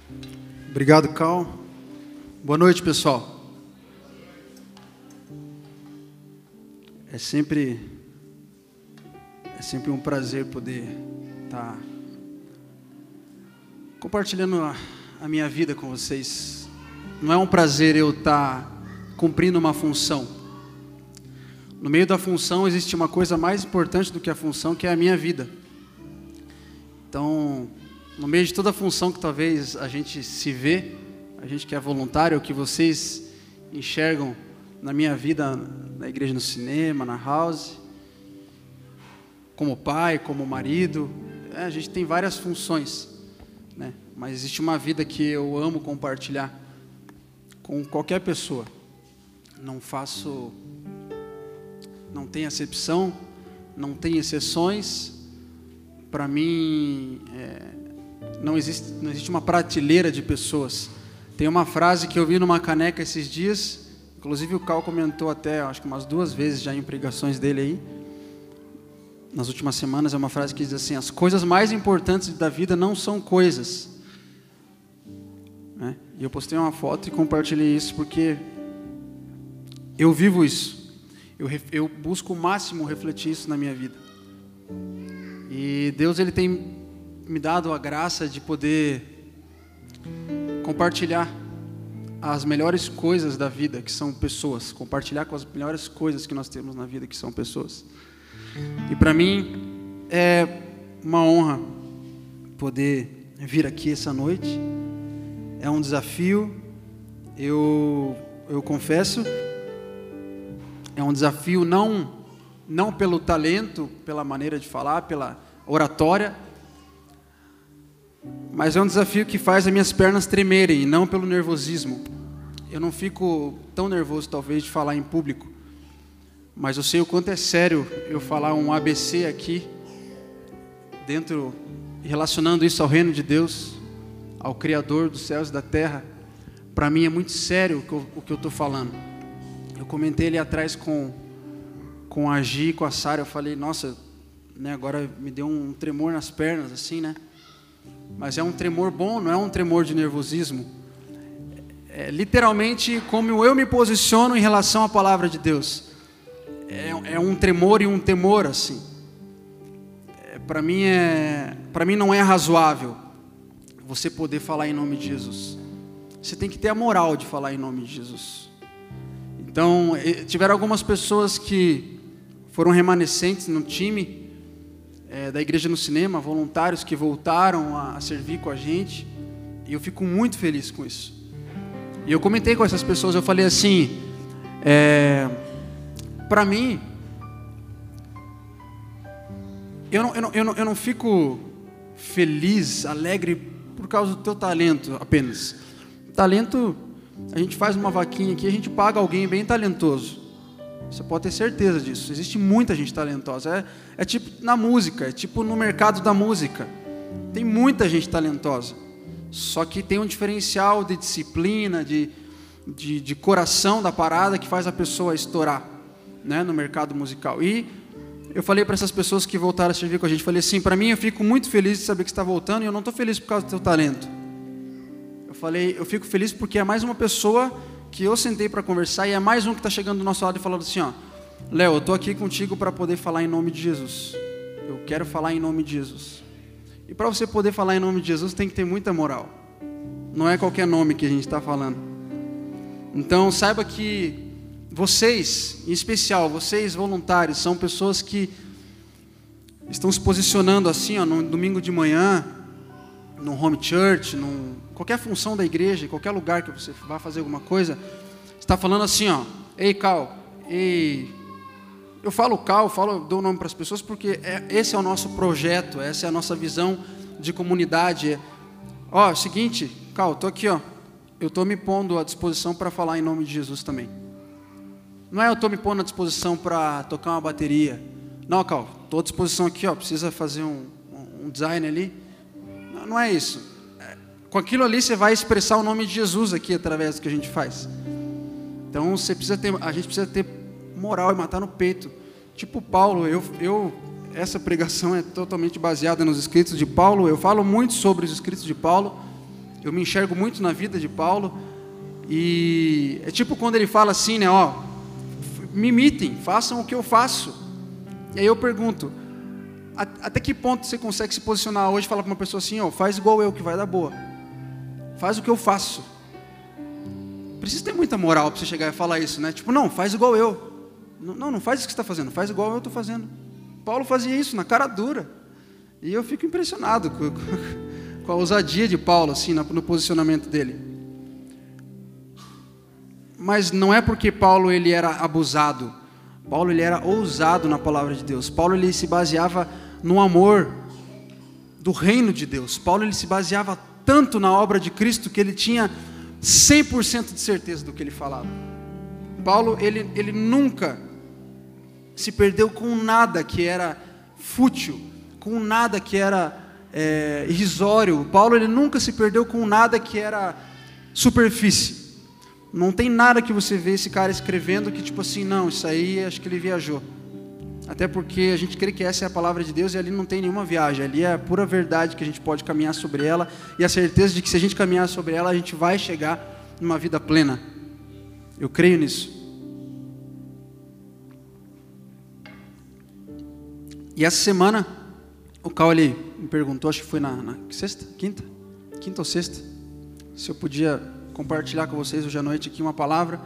Obrigado, Cal. Boa noite, pessoal. É sempre um prazer poder estar compartilhando a minha vida com vocês. Não é um prazer eu estar cumprindo uma função. No meio da função existe uma coisa mais importante do que a função, que é a minha vida. Então, no meio de toda a função que talvez a gente se vê, a gente que é voluntário, o que vocês enxergam na minha vida, na igreja, no cinema, na house, como pai, como marido, a gente tem várias funções, né? Mas existe uma vida que eu amo compartilhar com qualquer pessoa. Não tem acepção, não tem exceções. Para mim, não existe uma prateleira de pessoas. Tem uma frase que eu vi numa caneca esses dias, inclusive o Cal comentou até, acho que umas 2 vezes já em pregações dele aí, nas últimas semanas. É uma frase que diz assim: as coisas mais importantes da vida não são coisas, né? E eu postei uma foto e compartilhei isso porque eu vivo isso. Eu busco o máximo refletir isso na minha vida. E Deus, Ele tem me dado a graça de poder compartilhar as melhores coisas da vida, que são pessoas. Compartilhar com as melhores coisas que nós temos na vida, que são pessoas. E para mim é uma honra poder vir aqui essa noite. É um desafio, eu confesso. É um desafio não pelo talento, pela maneira de falar, pela oratória, mas é um desafio que faz as minhas pernas tremerem, e não pelo nervosismo. Eu não fico tão nervoso, talvez, de falar em público, mas eu sei o quanto é sério eu falar um ABC aqui, relacionando isso ao reino de Deus, ao Criador dos céus e da terra. Para mim é muito sério o que eu estou falando. Eu comentei ali atrás com a Gi e com a Sara, eu falei, nossa, né, agora me deu um tremor nas pernas, assim, né? Mas é um tremor bom, não é um tremor de nervosismo. É literalmente como eu me posiciono em relação à palavra de Deus. É um tremor e um temor, assim. Para mim não é razoável você poder falar em nome de Jesus. Você tem que ter a moral de falar em nome de Jesus. Então, tiveram algumas pessoas que foram remanescentes no time da igreja no cinema, voluntários que voltaram a servir com a gente, e eu fico muito feliz com isso. E eu comentei com essas pessoas, eu falei assim, para mim, eu não fico feliz, alegre por causa do teu talento apenas. Talento, a gente faz uma vaquinha aqui, a gente paga alguém bem talentoso. Você pode ter certeza disso. Existe muita gente talentosa. É tipo na música, é tipo no mercado da música. Tem muita gente talentosa. Só que tem um diferencial de disciplina, de coração da parada que faz a pessoa estourar, né, no mercado musical. E eu falei para essas pessoas que voltaram a servir com a gente, falei assim, para mim eu fico muito feliz de saber que você está voltando, e eu não estou feliz por causa do teu talento. Eu fico feliz porque é mais uma pessoa que eu sentei para conversar, e é mais um que está chegando do nosso lado e falando assim, ó, Léo, eu estou aqui contigo para poder falar em nome de Jesus. Eu quero falar em nome de Jesus. E para você poder falar em nome de Jesus, tem que ter muita moral. Não é qualquer nome que a gente está falando. Então, saiba que vocês, em especial, vocês voluntários, são pessoas que estão se posicionando assim, ó, no domingo de manhã, no home church, qualquer função da igreja, em qualquer lugar que você vá fazer alguma coisa, está falando assim, ó, ei Cal, ei, eu falo Cal, dou o nome para as pessoas porque esse é o nosso projeto, essa é a nossa visão de comunidade. Ó, é o seguinte, Cal, estou aqui, ó, eu estou me pondo à disposição para falar em nome de Jesus também. Não é eu estou me pondo à disposição para tocar uma bateria. Não, Cal, estou à disposição aqui, ó, precisa fazer um design ali. Não é isso. Com aquilo ali você vai expressar o nome de Jesus aqui através do que a gente faz. Então a gente precisa ter moral e matar no peito. Tipo Paulo, essa pregação é totalmente baseada nos escritos de Paulo. Eu falo muito sobre os escritos de Paulo. eu me enxergo muito na vida de Paulo, e é tipo quando ele fala assim, né, ó, me imitem, façam o que eu faço. E aí eu pergunto, até que ponto você consegue se posicionar hoje e falar para uma pessoa assim, ó, faz igual eu que vai dar boa, faz o que eu faço? Precisa ter muita moral para você chegar e falar isso, né? Tipo, não, faz igual eu. Não faz isso que você está fazendo, faz igual eu estou fazendo. Paulo fazia isso na cara dura. E eu fico impressionado com a ousadia de Paulo, assim, no posicionamento dele. Mas não é porque Paulo ele era abusado. Paulo ele era ousado na palavra de Deus. Paulo ele se baseava no amor do reino de Deus. Paulo ele se baseava tanto na obra de Cristo que ele tinha 100% de certeza do que ele falava. Paulo ele nunca se perdeu com nada que era fútil, com nada que era irrisório. Paulo ele nunca se perdeu com nada que era superfície. Não tem nada que você vê esse cara escrevendo que tipo assim, não, isso aí acho que ele viajou. Até porque a gente crê que essa é a palavra de Deus e ali não tem nenhuma viagem. Ali é a pura verdade que a gente pode caminhar sobre ela e a certeza de que se a gente caminhar sobre ela, a gente vai chegar numa vida plena. Eu creio nisso. E essa semana, o Cal ele me perguntou, acho que foi na sexta? Quinta ou sexta, se eu podia compartilhar com vocês hoje à noite aqui uma palavra.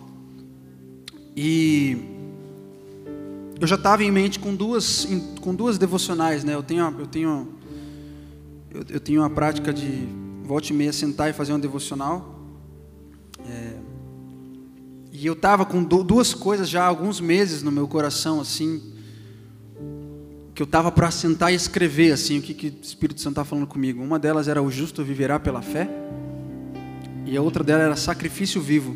E eu já estava em mente com duas devocionais, né? Eu tenho a prática de volta e meia sentar e fazer uma devocional. E eu estava com duas coisas já há alguns meses no meu coração, assim, que eu estava para sentar e escrever, assim, o que o Espírito Santo estava falando comigo. Uma delas era o justo viverá pela fé, e a outra dela era sacrifício vivo.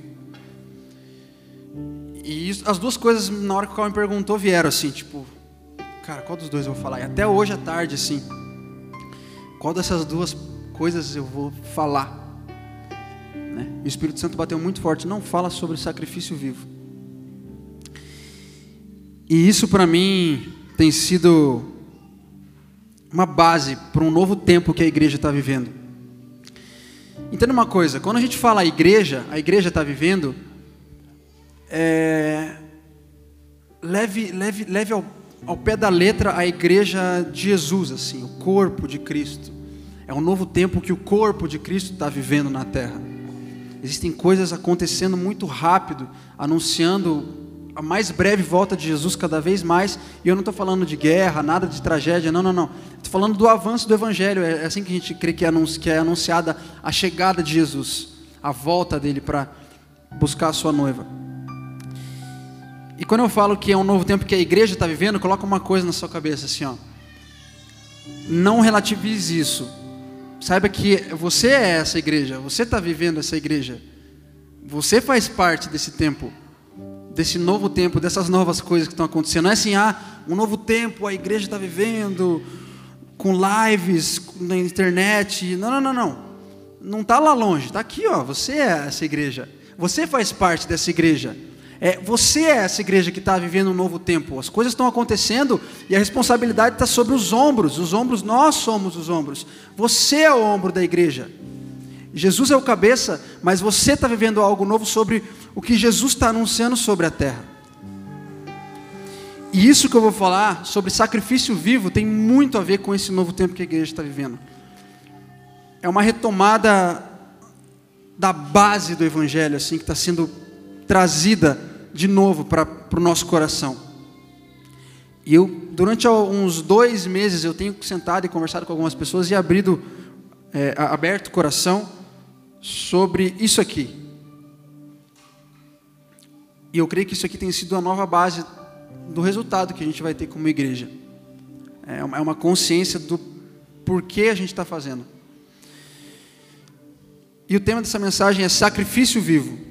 E as duas coisas, na hora que o Cal me perguntou, vieram assim, tipo, cara, qual dos dois eu vou falar? E até hoje à tarde, assim, qual dessas duas coisas eu vou falar? Né? E o Espírito Santo bateu muito forte, não fala sobre sacrifício vivo. E isso para mim tem sido uma base para um novo tempo que a igreja está vivendo. Entenda uma coisa, quando a gente fala a igreja está vivendo, leve ao pé da letra a igreja de Jesus, assim, o corpo de Cristo. É um novo tempo que o corpo de Cristo está vivendo na terra. Existem coisas acontecendo muito rápido, anunciando a mais breve volta de Jesus cada vez mais. E eu não estou falando de guerra, nada de tragédia, não. Estou falando do avanço do Evangelho. É assim que a gente crê que é anunciada a chegada de Jesus, a volta dele para buscar a sua noiva. E quando eu falo que é um novo tempo que a igreja está vivendo, coloca uma coisa na sua cabeça assim, ó. Não relativize isso. Saiba que você é essa igreja, você está vivendo essa igreja. Você faz parte desse tempo, desse novo tempo, dessas novas coisas que estão acontecendo. Não é assim, um novo tempo, a igreja está vivendo, com lives na internet. Não. Não está lá longe, está aqui, ó. Você é essa igreja. Você faz parte dessa igreja. Você é essa igreja que está vivendo um novo tempo. As coisas estão acontecendo e a responsabilidade está sobre os ombros. Nós somos os ombros. Você é o ombro da igreja. Jesus é o cabeça, mas você está vivendo algo novo sobre o que Jesus está anunciando sobre a terra. E isso que eu vou falar sobre sacrifício vivo tem muito a ver com esse novo tempo que a igreja está vivendo. É uma retomada da base do Evangelho, assim, que está sendo trazida de novo para o nosso coração. E eu, durante uns 2 meses, eu tenho sentado e conversado com algumas pessoas e aberto o coração sobre isso aqui. E eu creio que isso aqui tem sido a nova base do resultado que a gente vai ter como igreja. É uma consciência do porquê a gente está fazendo. E o tema dessa mensagem é sacrifício vivo.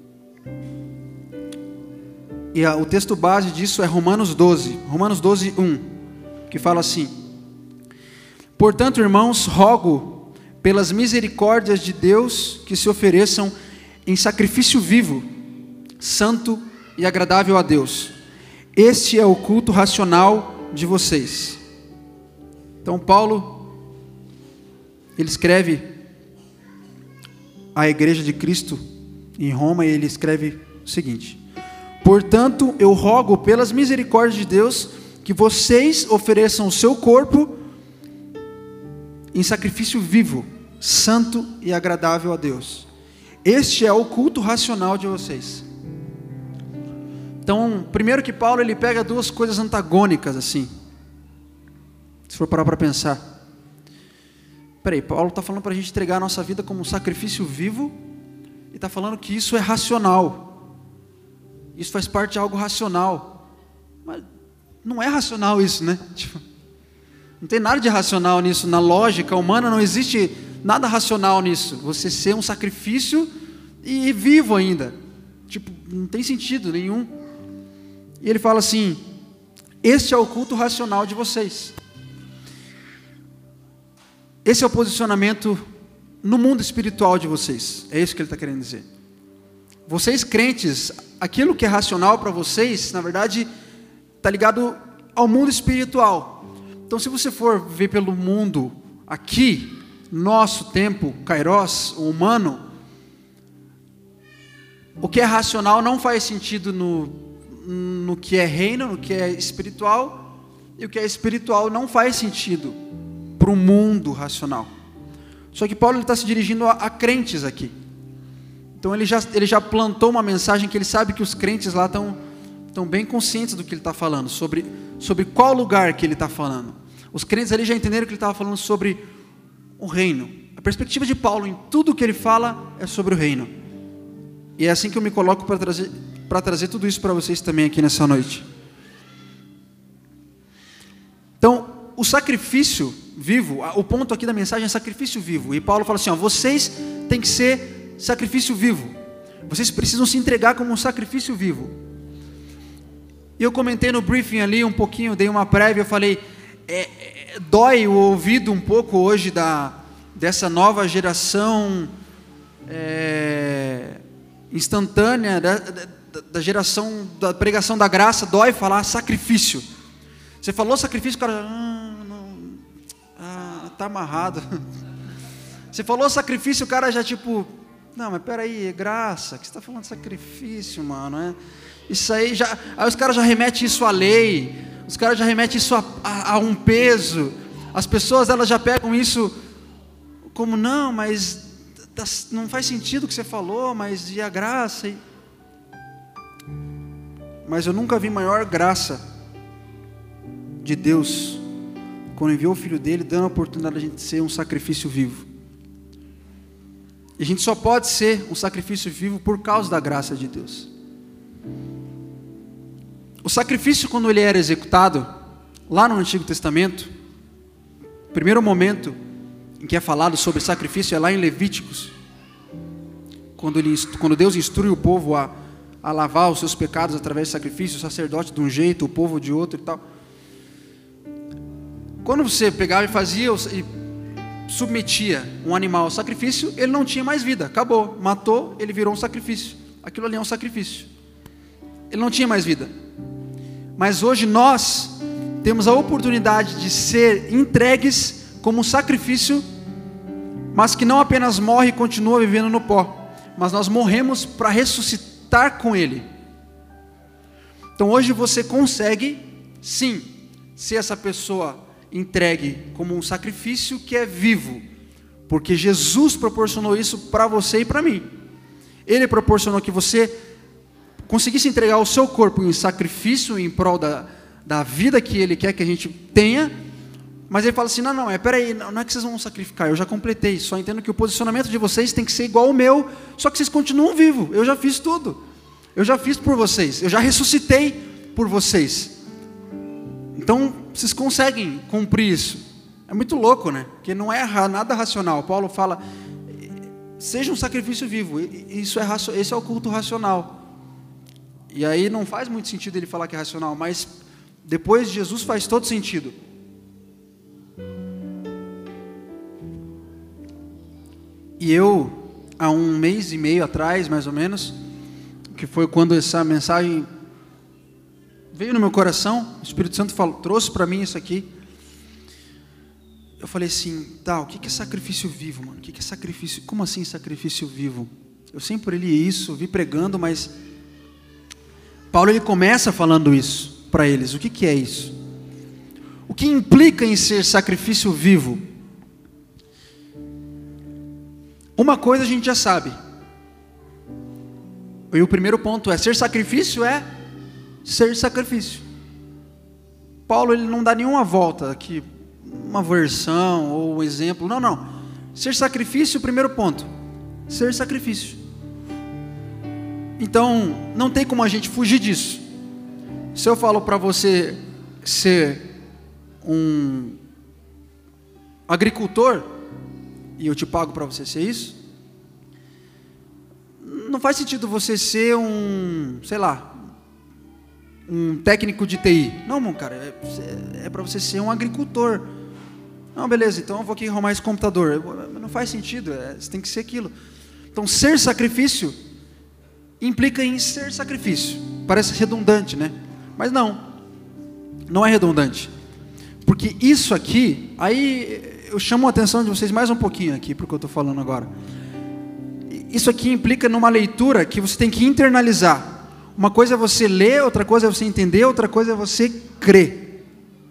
E o texto base disso é Romanos 12, 1, que fala assim: portanto, irmãos, rogo pelas misericórdias de Deus que se ofereçam em sacrifício vivo, santo e agradável a Deus. Este é o culto racional de vocês. Então Paulo, ele escreve à igreja de Cristo em Roma, e ele escreve o seguinte: portanto, eu rogo pelas misericórdias de Deus que vocês ofereçam o seu corpo em sacrifício vivo, santo e agradável a Deus. Este é o culto racional de vocês. Então, primeiro que Paulo ele pega duas coisas antagônicas assim. Se for parar para pensar. Peraí, Paulo está falando para a gente entregar a nossa vida como um sacrifício vivo e está falando que isso é racional. Isso faz parte de algo racional. Mas não é racional isso, né? Tipo, não tem nada de racional nisso. Na lógica humana não existe nada racional nisso. Você ser um sacrifício e vivo ainda. Tipo, não tem sentido nenhum. E ele fala assim: este é o culto racional de vocês. Esse é o posicionamento no mundo espiritual de vocês. É isso que ele está querendo dizer. Vocês crentes, aquilo que é racional para vocês, na verdade, está ligado ao mundo espiritual. Então, se você for ver pelo mundo aqui, nosso tempo, kairos, o humano, o que é racional não faz sentido no que é reino, no que é espiritual, e o que é espiritual não faz sentido para o mundo racional. Só que Paulo está se dirigindo a crentes aqui. Então ele já plantou uma mensagem que ele sabe que os crentes lá estão bem conscientes do que ele está falando, sobre qual lugar que ele está falando. Os crentes ali já entenderam que ele estava falando sobre o reino. A perspectiva de Paulo em tudo que ele fala é sobre o reino. E é assim que eu me coloco para trazer tudo isso para vocês também aqui nessa noite. Então, o sacrifício vivo, o ponto aqui da mensagem é sacrifício vivo. E Paulo fala assim, ó, vocês têm que ser sacrifício vivo. Vocês precisam se entregar como um sacrifício vivo. E eu comentei no briefing ali um pouquinho, dei uma prévia, eu falei, dói o ouvido um pouco hoje dessa nova geração instantânea, da geração da pregação da graça, dói falar sacrifício. Você falou sacrifício, o cara, tá amarrado. Você falou sacrifício, o cara já tipo, não, mas peraí, é graça, que você está falando de sacrifício, mano, isso aí os caras já remetem isso à lei, os caras já remetem isso a um peso, as pessoas elas já pegam isso como, não, mas não faz sentido o que você falou, mas e a graça? Mas eu nunca vi maior graça de Deus quando enviou o Filho dele, dando a oportunidade de a gente ser um sacrifício vivo. E a gente só pode ser um sacrifício vivo por causa da graça de Deus. O sacrifício, quando ele era executado lá no Antigo Testamento, o primeiro momento em que é falado sobre sacrifício é lá em Levíticos, quando Deus instrui o povo a lavar os seus pecados através de sacrifício, o sacerdote de um jeito, o povo de outro e tal. Quando você pegava e fazia e submetia um animal ao sacrifício, ele não tinha mais vida, acabou, matou, ele virou um sacrifício. Aquilo ali é um sacrifício. Ele não tinha mais vida. Mas hoje nós temos a oportunidade de ser entregues como um sacrifício, mas que não apenas morre e continua vivendo no pó, mas nós morremos para ressuscitar com Ele. Então hoje você consegue, sim, ser essa pessoa entregue como um sacrifício que é vivo, porque Jesus proporcionou isso para você e para mim. Ele proporcionou que você conseguisse entregar o seu corpo em sacrifício em prol da vida que Ele quer que a gente tenha, mas Ele fala assim, não, peraí, não é que vocês vão sacrificar, eu já completei, só entendo que o posicionamento de vocês tem que ser igual ao meu, só que vocês continuam vivos, eu já fiz tudo, eu já fiz por vocês, eu já ressuscitei por vocês, então vocês conseguem cumprir isso. É muito louco, né? Porque não é nada racional. Paulo fala, seja um sacrifício vivo, esse é o culto racional. E aí não faz muito sentido ele falar que é racional, mas depois de Jesus faz todo sentido. E eu, há 1 mês e meio atrás, mais ou menos, que foi quando essa mensagem veio no meu coração, o Espírito Santo trouxe para mim isso aqui. eu falei assim, tá, o que é sacrifício vivo, mano? O que é sacrifício? Como assim sacrifício vivo? Eu sempre li isso, vi pregando, mas Paulo ele começa falando isso para eles. O que é isso? O que implica em ser sacrifício vivo? Uma coisa a gente já sabe. E o primeiro ponto é, ser sacrifício é ser sacrifício. Paulo ele não dá nenhuma volta aqui, uma versão ou um exemplo. Não. Ser sacrifício, o primeiro ponto. Ser sacrifício. Então, não tem como a gente fugir disso. Se eu falo para você ser um agricultor e eu te pago para você ser isso, não faz sentido você ser um, sei lá, um técnico de TI. Não, meu cara, é para você ser um agricultor. Não, beleza, então eu vou aqui arrumar esse computador. Não faz sentido, você tem que ser aquilo. Então, ser sacrifício implica em ser sacrifício. Parece redundante, né? Mas não é redundante. Porque isso aqui, aí eu chamo a atenção de vocês mais um pouquinho aqui para o que eu estou falando agora. Isso aqui implica numa leitura que você tem que internalizar. Uma coisa é você ler, outra coisa é você entender, outra coisa é você crer.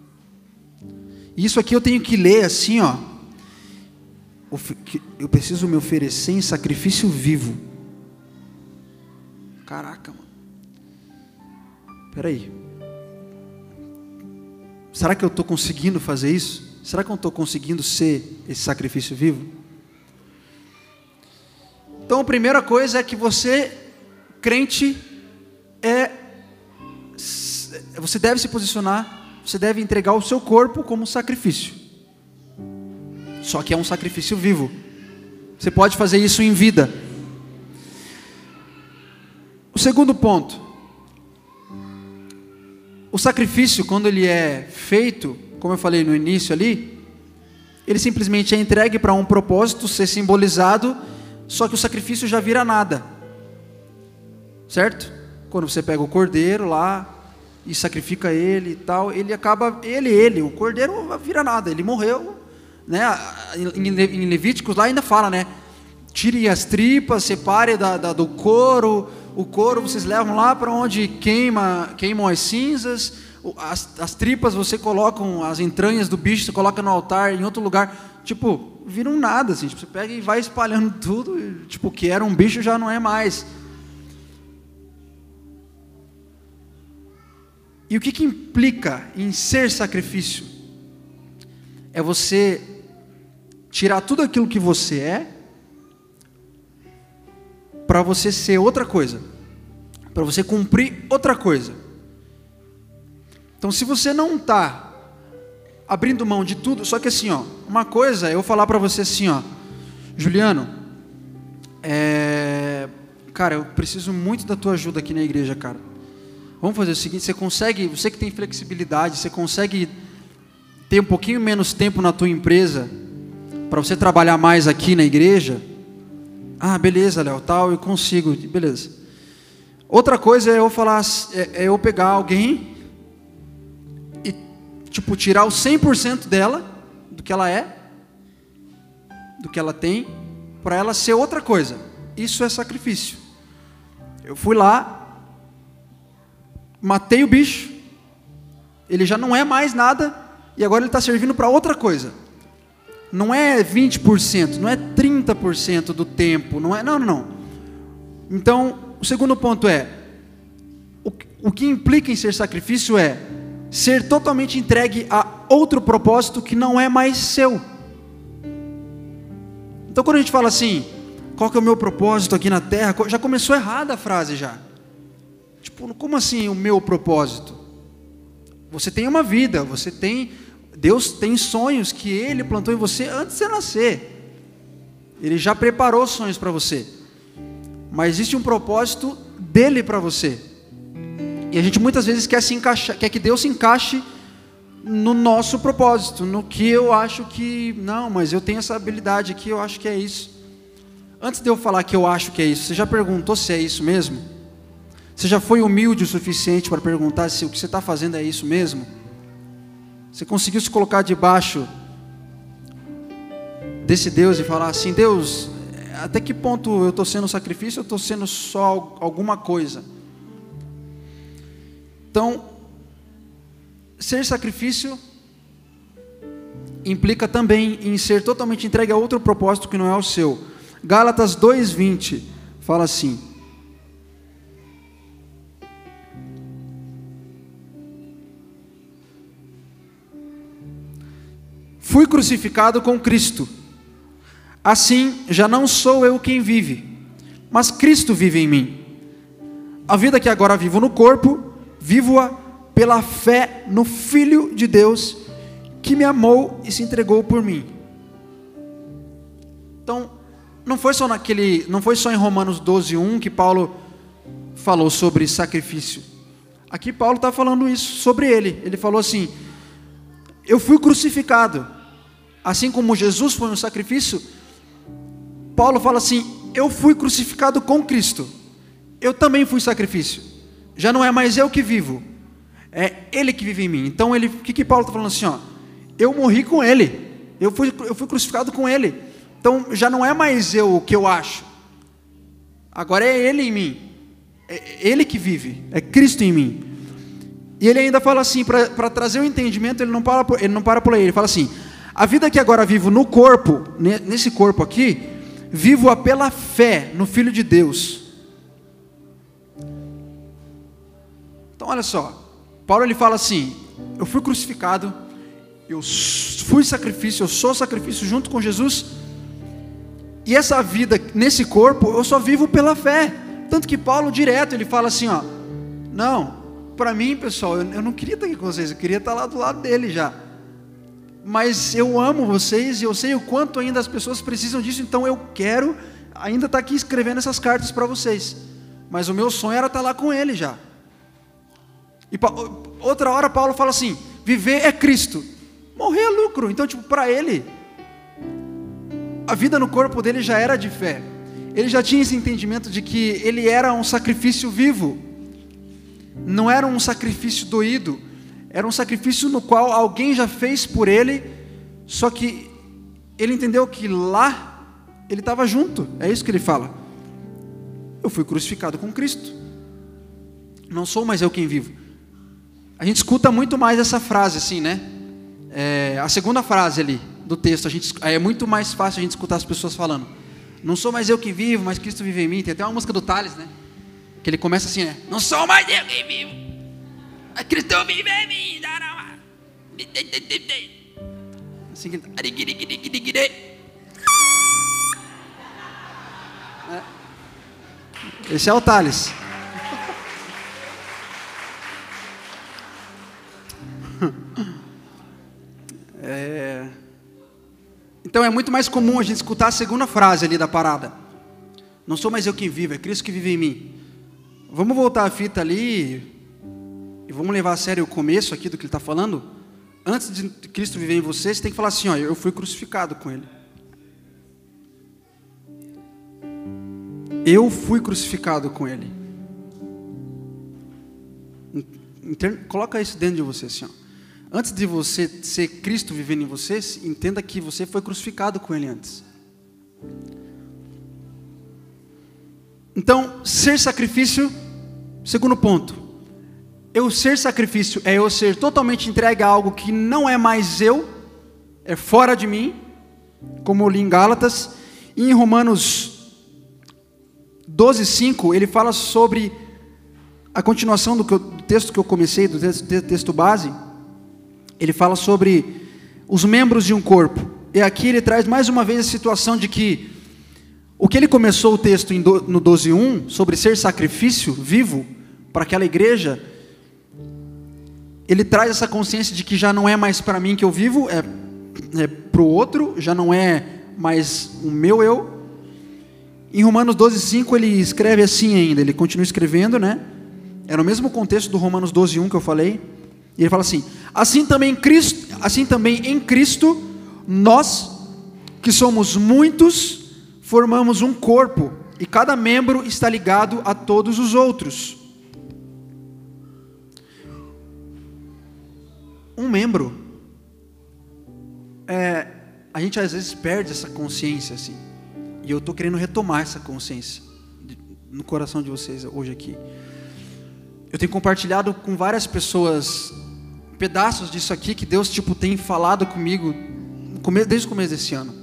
E isso aqui eu tenho que ler assim, ó. Eu preciso me oferecer em sacrifício vivo. Caraca, mano. Peraí. Será que eu estou conseguindo fazer isso? Será que eu estou conseguindo ser esse sacrifício vivo? Então a primeira coisa é que você, crente, você deve se posicionar, você deve entregar o seu corpo como sacrifício. Só que é um sacrifício vivo. Você pode fazer isso em vida. O segundo ponto. O sacrifício, quando ele é feito, como eu falei no início ali, ele simplesmente é entregue para um propósito ser simbolizado, só que o sacrifício já vira nada. Certo? Quando você pega o cordeiro lá e sacrifica ele e tal, ele acaba, o cordeiro vira nada, ele morreu, né? Em Levíticos lá ainda fala, né? Tire as tripas, separe do couro. O couro vocês levam lá para onde queimam as cinzas. As tripas você colocam, as entranhas do bicho você coloca no altar em outro lugar. Tipo, vira um nada assim. Tipo, você pega e vai espalhando tudo. E, tipo, o que era um bicho já não é mais. E o que implica em ser sacrifício? É você tirar tudo aquilo que você é para você ser outra coisa, para você cumprir outra coisa. Então, se você não está abrindo mão de tudo, só que assim, ó, uma coisa é eu falar para você assim, ó, Juliano, cara, eu preciso muito da tua ajuda aqui na igreja, cara. Vamos fazer o seguinte, você que tem flexibilidade, você consegue ter um pouquinho menos tempo na tua empresa para você trabalhar mais aqui na igreja? Ah, beleza, Léo, tal, eu consigo, beleza. Outra coisa é eu falar, é eu pegar alguém e, tipo, tirar o 100% dela, do que ela é, do que ela tem, para ela ser outra coisa. Isso é sacrifício. Eu fui lá, matei o bicho, ele já não é mais nada, e agora ele está servindo para outra coisa. Não é 20%, não é 30% do tempo, não. Então, o segundo ponto é, o que implica em ser sacrifício é ser totalmente entregue a outro propósito que não é mais seu. Então, quando a gente fala assim, qual que é o meu propósito aqui na terra, já começou errada a frase já. Tipo, como assim o meu propósito? Você tem uma vida, Deus tem sonhos que Ele plantou em você antes de você nascer. Ele já preparou sonhos para você. Mas existe um propósito dele para você. E a gente muitas vezes quer que Deus se encaixe no nosso propósito, no que eu acho que, não, mas eu tenho essa habilidade aqui, eu acho que é isso. Antes de eu falar que eu acho que é isso, você já perguntou se é isso mesmo? Você já foi humilde o suficiente para perguntar se o que você está fazendo é isso mesmo? Você conseguiu se colocar debaixo desse Deus e falar assim: Deus, até que ponto eu estou sendo sacrifício ou estou sendo só alguma coisa? Então, ser sacrifício implica também em ser totalmente entregue a outro propósito que não é o seu. Gálatas 2:20 fala assim: fui crucificado com Cristo, assim já não sou eu quem vive, mas Cristo vive em mim. A vida que agora vivo no corpo, vivo-a pela fé no Filho de Deus, que me amou e se entregou por mim. Então, não foi só em Romanos 12:1 que Paulo falou sobre sacrifício. Aqui Paulo está falando isso sobre ele. Ele falou assim: eu fui crucificado, assim como Jesus foi um sacrifício. Paulo fala assim: eu fui crucificado com Cristo, eu também fui sacrifício. Já não é mais eu que vivo, é Ele que vive em mim. Então o que Paulo está falando assim, ó? Eu morri com Ele, eu fui crucificado com Ele. Então já não é mais eu o que eu acho, agora é Ele em mim, é Ele que vive, é Cristo em mim. E ele ainda fala assim, para trazer o entendimento, ele não para por aí, ele fala assim: a vida que agora vivo no corpo, nesse corpo aqui, vivo-a pela fé no Filho de Deus. Então olha só, Paulo ele fala assim: eu fui crucificado, eu fui sacrifício, eu sou sacrifício junto com Jesus, e essa vida nesse corpo eu só vivo pela fé. Tanto que Paulo direto ele fala assim, ó: não, para mim, pessoal, eu não queria estar aqui com vocês, eu queria estar lá do lado dele já, mas eu amo vocês e eu sei o quanto ainda as pessoas precisam disso, então eu quero ainda estar aqui escrevendo essas cartas para vocês, mas o meu sonho era estar lá com ele já. E outra hora Paulo fala assim: viver é Cristo, morrer é lucro. Então tipo, para ele, a vida no corpo dele já era de fé, ele já tinha esse entendimento de que ele era um sacrifício vivo, não era um sacrifício doído, era um sacrifício no qual alguém já fez por ele, só que ele entendeu que lá ele estava junto. É isso que ele fala: eu fui crucificado com Cristo, não sou mais eu quem vivo. A gente escuta muito mais essa frase assim, né? A segunda frase ali do texto, é muito mais fácil a gente escutar as pessoas falando: não sou mais eu quem vivo, mas Cristo vive em mim. Tem até uma música do Thales, né? Que ele começa assim, né? Não sou mais eu quem vivo, mas Cristo vive em mim. Assim que esse é o Thales. Então é muito mais comum a gente escutar a segunda frase ali da parada: não sou mais eu quem vivo, é Cristo que vive em mim. Vamos voltar a fita ali e vamos levar a sério o começo aqui do que ele está falando. Antes de Cristo viver em você, você tem que falar assim: ó, eu fui crucificado com Ele. Eu fui crucificado com Ele. Coloca isso dentro de você assim, ó. Antes de você ser Cristo vivendo em você, entenda que você foi crucificado com Ele antes. Então, ser sacrifício, segundo ponto, eu ser sacrifício é eu ser totalmente entregue a algo que não é mais eu, é fora de mim, como eu li em Gálatas. E em Romanos 12:5, ele fala sobre a continuação do texto que eu comecei, do texto base. Ele fala sobre os membros de um corpo. E aqui ele traz mais uma vez a situação de que o que ele começou o texto no 12:1, sobre ser sacrifício vivo para aquela igreja, ele traz essa consciência de que já não é mais para mim que eu vivo, é para o outro, já não é mais o meu eu. Em Romanos 12:5 ele escreve assim ainda, ele continua escrevendo, né? É no mesmo contexto do Romanos 12:1 que eu falei. E ele fala assim: assim também em Cristo, nós, que somos muitos, formamos um corpo, e cada membro está ligado a todos os outros. Um membro a gente às vezes perde essa consciência assim. E eu estou querendo retomar essa consciência no coração de vocês hoje aqui. Eu tenho compartilhado com várias pessoas pedaços disso aqui que Deus tem falado comigo desde o começo desse ano.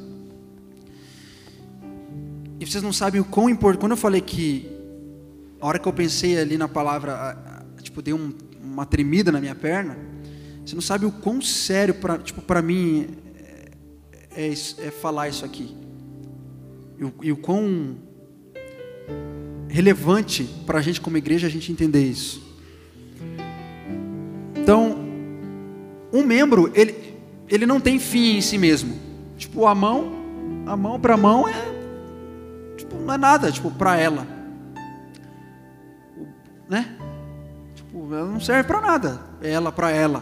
E vocês não sabem o quão importante. Quando eu falei que a hora que eu pensei ali na palavra, deu uma tremida na minha perna. Você não sabe o quão sério para mim é falar isso aqui. E o quão relevante para a gente como igreja a gente entender isso. Então, um membro, ele não tem fim em si mesmo. A mão para a mão não é nada, para ela. Né? Ela não serve para nada. Ela para ela.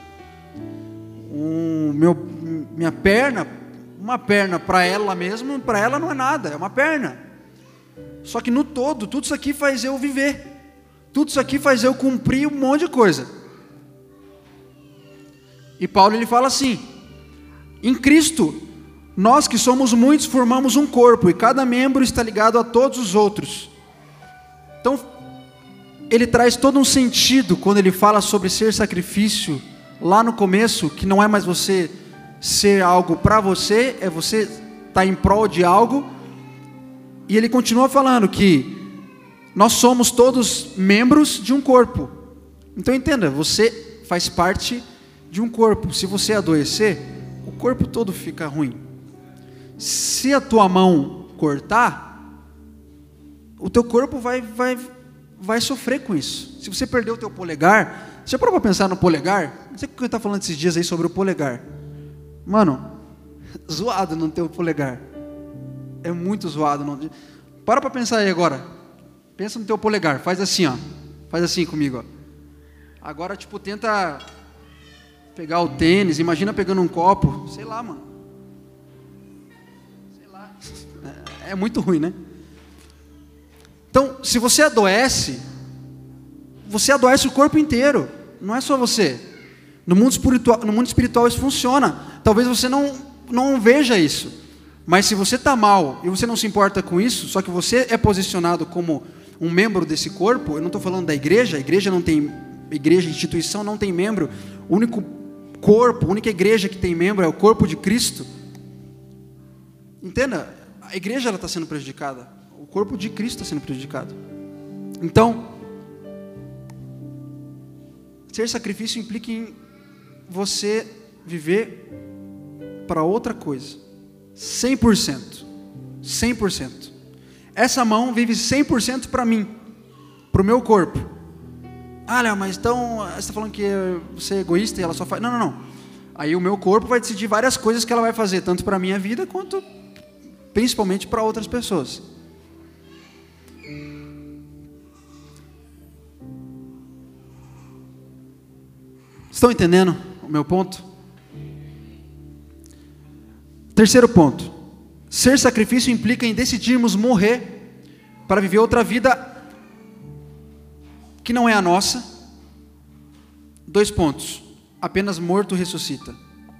Minha perna, uma perna para ela mesmo, para ela não é nada, é uma perna. Só que no todo, tudo isso aqui faz eu viver. Tudo isso aqui faz eu cumprir um monte de coisa. E Paulo ele fala assim: em Cristo, nós que somos muitos formamos um corpo, e cada membro está ligado a todos os outros. Então, ele traz todo um sentido quando ele fala sobre ser sacrifício, lá no começo, que não é mais você ser algo para você, é você estar em prol de algo. E ele continua falando que nós somos todos membros de um corpo. Então entenda, você faz parte de um corpo. Se você adoecer, o corpo todo fica ruim. Se a tua mão cortar, o teu corpo vai sofrer com isso. Se você perder o teu polegar, você já parou para pensar no polegar? Não sei o que eu estava falando esses dias aí sobre o polegar. Mano, zoado não ter o polegar. É muito zoado. Não. Para pensar aí agora. Pensa no teu polegar. Faz assim, ó. Faz assim comigo, ó. Agora, tenta pegar o tênis. Imagina pegando um copo. Sei lá, mano. Sei lá. É muito ruim, né? Então, se você adoece o corpo inteiro. Não é só você. No mundo espiritual isso funciona. Talvez você não veja isso. Mas se você está mal e você não se importa com isso, só que você é posicionado como um membro desse corpo, eu não estou falando da igreja, a igreja não tem, igreja, instituição não tem membro, o único corpo, a única igreja que tem membro é o corpo de Cristo. Entenda, a igreja está sendo prejudicada, o corpo de Cristo está sendo prejudicado. Então, ser sacrifício implica em você viver para outra coisa. 100%. 100%. Essa mão vive 100% para mim, para o meu corpo. Ah, Léo, mas então você está falando que você é egoísta e ela só faz. Não. Aí o meu corpo vai decidir várias coisas que ela vai fazer, tanto para a minha vida quanto principalmente para outras pessoas. Estão entendendo o meu ponto? Terceiro ponto, ser sacrifício implica em decidirmos morrer para viver outra vida que não é a nossa. 2 pontos, apenas morto ressuscita.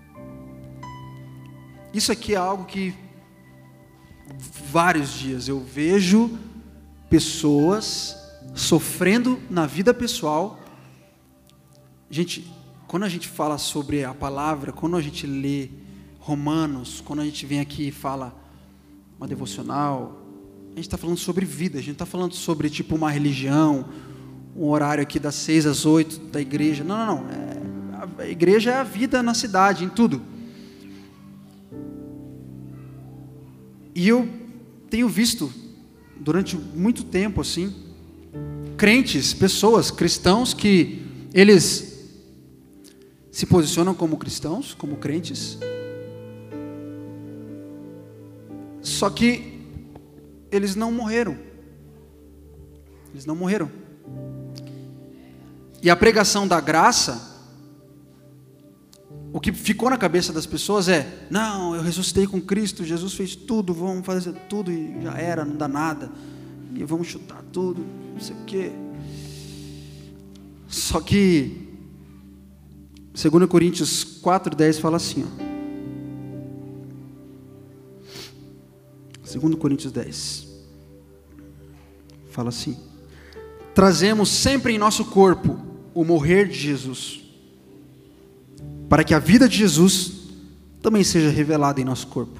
Isso aqui é algo que vários dias eu vejo pessoas sofrendo na vida pessoal. Gente, quando a gente fala sobre a palavra, quando a gente lê Romanos, quando a gente vem aqui e fala uma devocional, a gente está falando sobre vida, a gente está falando sobre uma religião, um horário aqui das 6 às 8 da igreja. Não. A igreja é a vida na cidade, em tudo. E eu tenho visto, durante muito tempo assim, crentes, pessoas, cristãos que eles se posicionam como cristãos, como crentes, só que eles não morreram. Eles não morreram. E a pregação da graça, o que ficou na cabeça das pessoas é: não, eu ressuscitei com Cristo, Jesus fez tudo, vamos fazer tudo e já era, não dá nada, e vamos chutar tudo, não sei o quê. Só que 2 Coríntios 4:10 fala assim, ó: 2 Coríntios 10. Fala assim: trazemos sempre em nosso corpo o morrer de Jesus, para que a vida de Jesus também seja revelada em nosso corpo.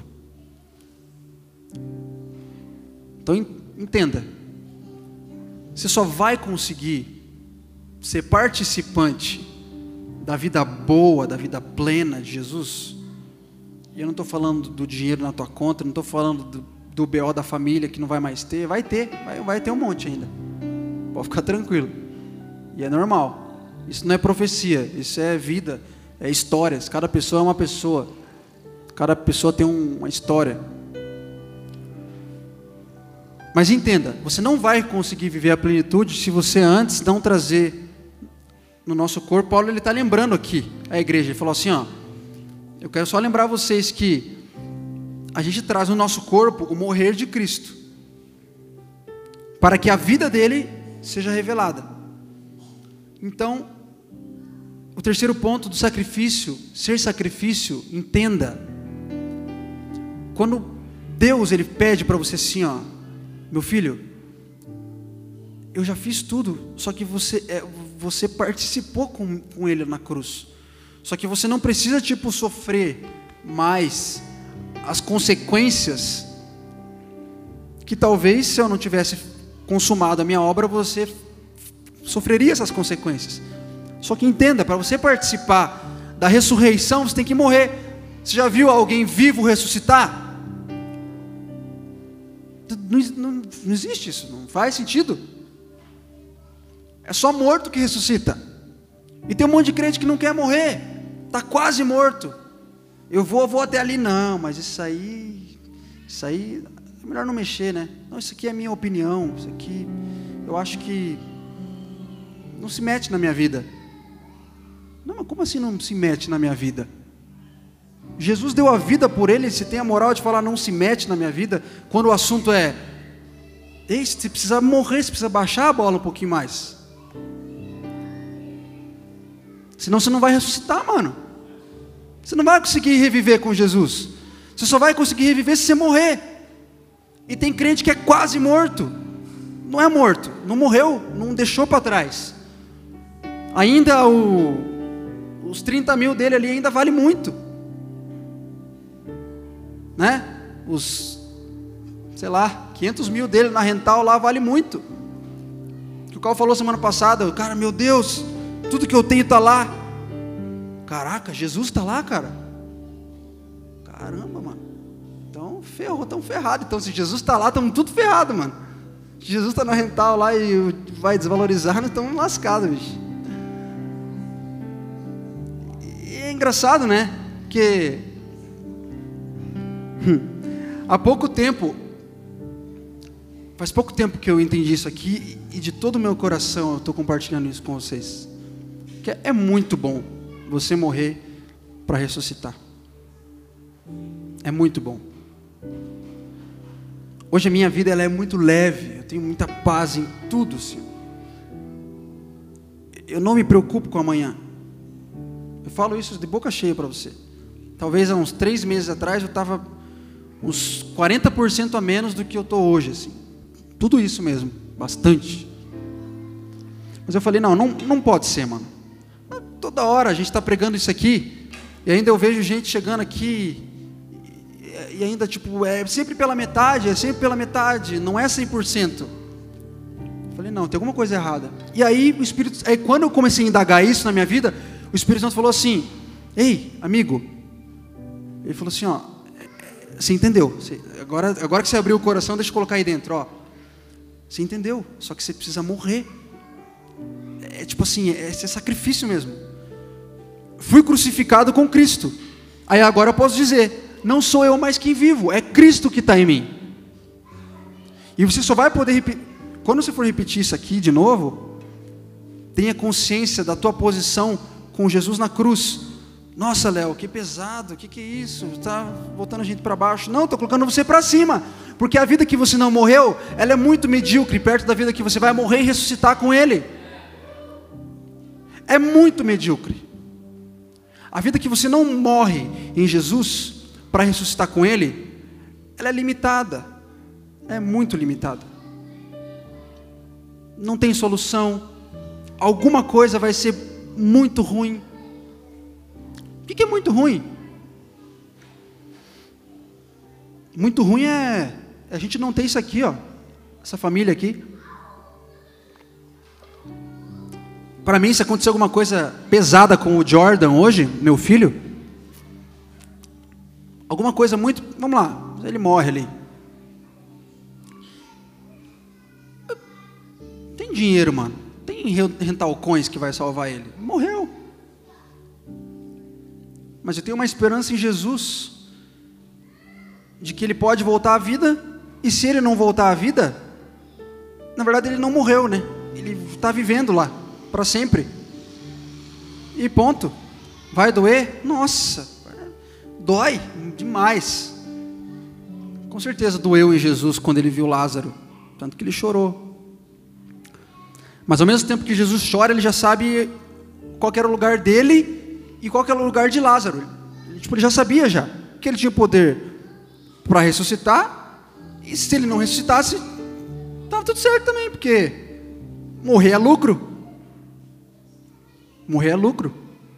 Então entenda, você só vai conseguir ser participante da vida boa, da vida plena de Jesus. E eu não estou falando do dinheiro na tua conta, não estou falando do BO da família que não vai mais ter. Vai ter um monte ainda. Pode ficar tranquilo. E é normal. Isso não é profecia, isso é vida, é histórias. Cada pessoa é uma pessoa. Cada pessoa tem uma história. Mas entenda, você não vai conseguir viver a plenitude se você antes não trazer no nosso corpo. Paulo está lembrando aqui a igreja. Ele falou assim, ó: eu quero só lembrar vocês que a gente traz no nosso corpo o morrer de Cristo, para que a vida dele seja revelada. Então, o terceiro ponto do sacrifício, ser sacrifício, entenda. Quando Deus ele pede para você assim, ó: meu filho, eu já fiz tudo, só que você participou com ele na cruz. Só que você não precisa sofrer mais as consequências que talvez, se eu não tivesse consumado a minha obra, você sofreria essas consequências. Só que entenda, para você participar da ressurreição, você tem que morrer. Você já viu alguém vivo ressuscitar? Não existe isso, não faz sentido. É só morto que ressuscita. E tem um monte de crente que não quer morrer, está quase morto. Eu vou até ali, não, mas isso aí é melhor não mexer, né? Não, isso aqui é minha opinião, isso aqui eu acho que não se mete na minha vida. Não, mas como assim não se mete na minha vida? Jesus deu a vida por ele, você tem a moral de falar não se mete na minha vida, quando o assunto é: ei, você precisa morrer, você precisa baixar a bola um pouquinho mais. Senão você não vai ressuscitar, mano. Você não vai conseguir reviver com Jesus. Você só vai conseguir reviver se você morrer. E tem crente que é quase morto. Não é morto, não morreu, não deixou para trás. Ainda os 30 mil dele ali ainda vale muito, né? Os, 500 mil dele na rental lá vale muito. O Carl falou semana passada: cara, meu Deus, tudo que eu tenho está lá. Caraca, Jesus está lá, cara. Caramba, mano. Então estamos ferrados. Então se Jesus está lá, estamos tudo ferrados, mano. Se Jesus está na rental lá e vai desvalorizar, nós estamos lascados, bicho. E é engraçado, né? Porque há pouco tempo, faz pouco tempo que eu entendi isso aqui, e de todo o meu coração eu estou compartilhando isso com vocês, que é muito bom você morrer para ressuscitar. É muito bom. Hoje a minha vida ela é muito leve, eu tenho muita paz em tudo, Senhor. Eu não me preocupo com amanhã. Eu falo isso de boca cheia para você. Talvez há uns 3 meses atrás eu estava uns 40% a menos do que eu estou hoje, assim. Tudo isso mesmo, bastante. Mas eu falei, não pode ser, mano. Toda hora a gente está pregando isso aqui, e ainda eu vejo gente chegando aqui, e ainda é sempre pela metade, não é 100%. Eu falei, não, tem alguma coisa errada. E aí quando eu comecei a indagar isso na minha vida, o Espírito Santo falou assim: ei, amigo, ele falou assim, ó, você entendeu, agora que você abriu o coração, deixa eu colocar aí dentro, ó. Você entendeu, só que você precisa morrer. É ser sacrifício mesmo. Fui crucificado com Cristo. Aí agora eu posso dizer: não sou eu mais quem vivo, é Cristo que está em mim. E você só vai poder repetir. Quando você for repetir isso aqui de novo, tenha consciência da tua posição com Jesus na cruz. Nossa, Léo, que pesado, que é isso? Está botando a gente para baixo. Não, estou colocando você para cima, porque a vida que você não morreu, ela é muito medíocre perto da vida que você vai morrer e ressuscitar com Ele. É muito medíocre. A vida que você não morre em Jesus para ressuscitar com Ele, ela é limitada. é muito limitada. Não tem solução. Alguma coisa vai ser muito ruim. O que é muito ruim? Muito ruim é a gente não ter isso aqui, ó, essa família aqui. Para mim, se acontecer alguma coisa pesada com o Jordan hoje, meu filho, alguma coisa muito, vamos lá, ele morre ali. Tem dinheiro, mano. Tem rental coins que vai salvar ele. Morreu. Mas eu tenho uma esperança em Jesus, de que ele pode voltar à vida, e se ele não voltar à vida, na verdade ele não morreu, né? Ele está vivendo lá, para sempre. E ponto. Vai doer? Nossa, dói demais. Com certeza doeu em Jesus quando ele viu Lázaro, tanto que ele chorou. Mas ao mesmo tempo que Jesus chora, ele já sabe qual era o lugar dele e qual era o lugar de Lázaro. Ele já sabia já, que ele tinha poder para ressuscitar, e se ele não ressuscitasse, estava tudo certo também, porque morrer é lucro. Morrer é lucro.